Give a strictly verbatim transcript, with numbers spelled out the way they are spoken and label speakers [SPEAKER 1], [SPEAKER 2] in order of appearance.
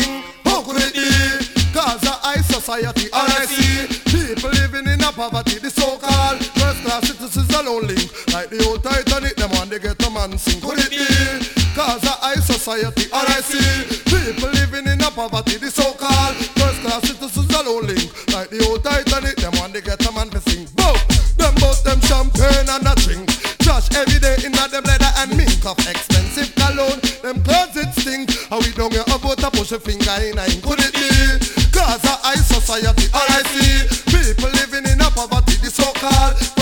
[SPEAKER 1] sing. How could it be? Cause a high society, all I see, people living in a poverty, the so-called first class citizens alone link. Like the old Titanic, them one they get a man sing. Could it be? Cause a high society, all I see, people living in a poverty, the so-called first class citizens alone link. Like the old Titanic, them one they get a man to sing. Both, them both them champagne and a drink. Trash every day in a them leather and mink of expensive cologne. Them clothes it stink. How we don't get about to push a finger in a ink. Could it be? Cause a high society, all I see,